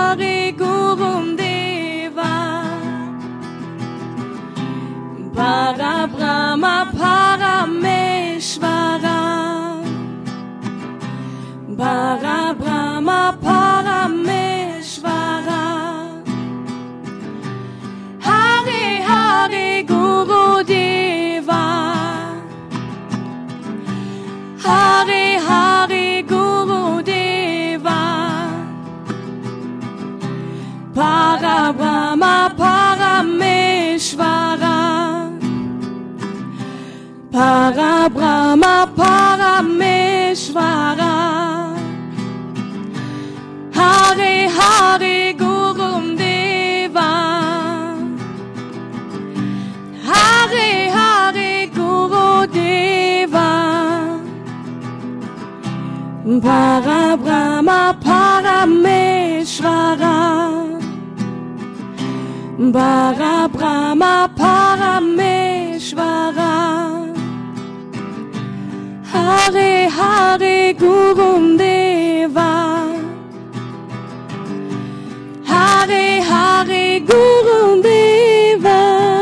Hare Gurum Deva Parabrahma Parameshvara Parabrahma Parameshvara Hare Hare Guru Deva Hare Hare Guru Deva Parabrahma Parameshvara Parabrahma Parameshvara Hare Hare Gurum Deva Hare Hare Guru Deva Parabrahma Parameshvara Parabrahma Parameshvara Hare Hare Gurum Deva Hare Hare Gurum Deva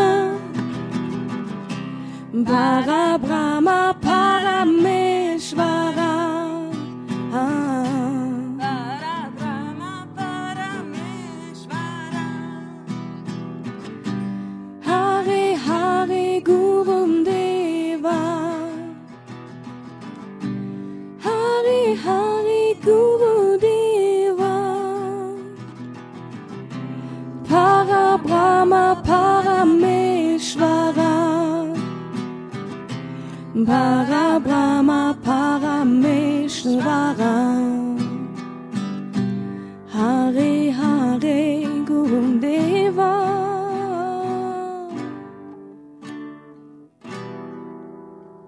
Parabrahma Parameshvara Parabrahma Parameshvara Hare Hare Gurum Deva Hare Hare Guru Deva Parabrahma Parameshvara Parabrahma Parameshvara